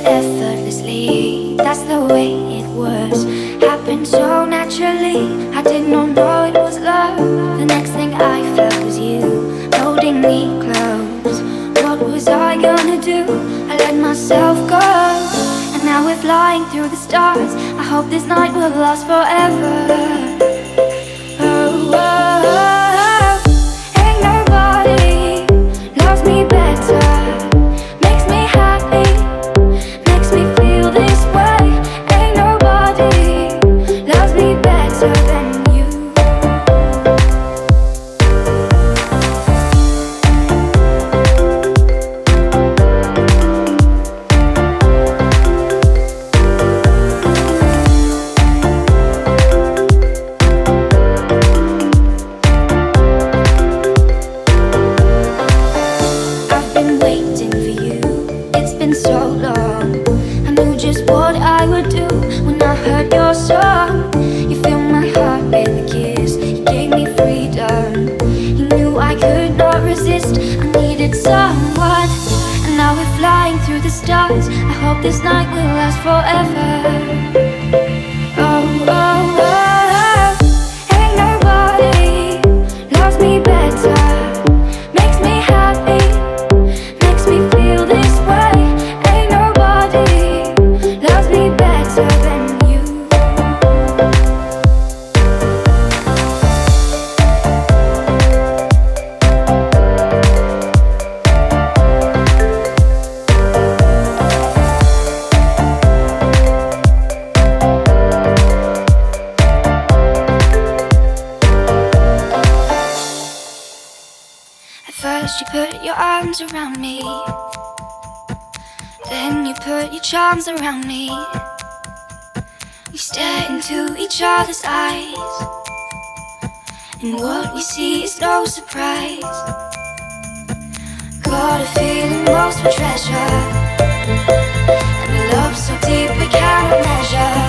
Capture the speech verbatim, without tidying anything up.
effortlessly. That's the way it was. Happened so naturally. I did not know it was love. The next thing I felt was you holding me close. What was I gonna do? I let myself go, and now we're flying through the stars. I hope this night will last forever. Oh, oh, oh. Ain't nobody loves me better. Makes me happy, makes me feel this way. Ain't nobody loves me better than you. I've been waiting for you, it's been so long. I knew just what I would do when I heard your song. You filled my heart with a kiss, you gave me freedom. You knew I could not resist, I needed someone. And now we're flying through the stars. I hope this night will last forever. Oh, oh, oh, oh. Ain't nobody loves me better. Makes me happy, makes me feel this way. Ain't nobody loves me better than you. At first you put your arms around me, then you put your charms around me. We stare into each other's eyes, and what we see is no surprise. Got a feeling most for treasure, and a love so deep we cannot measure.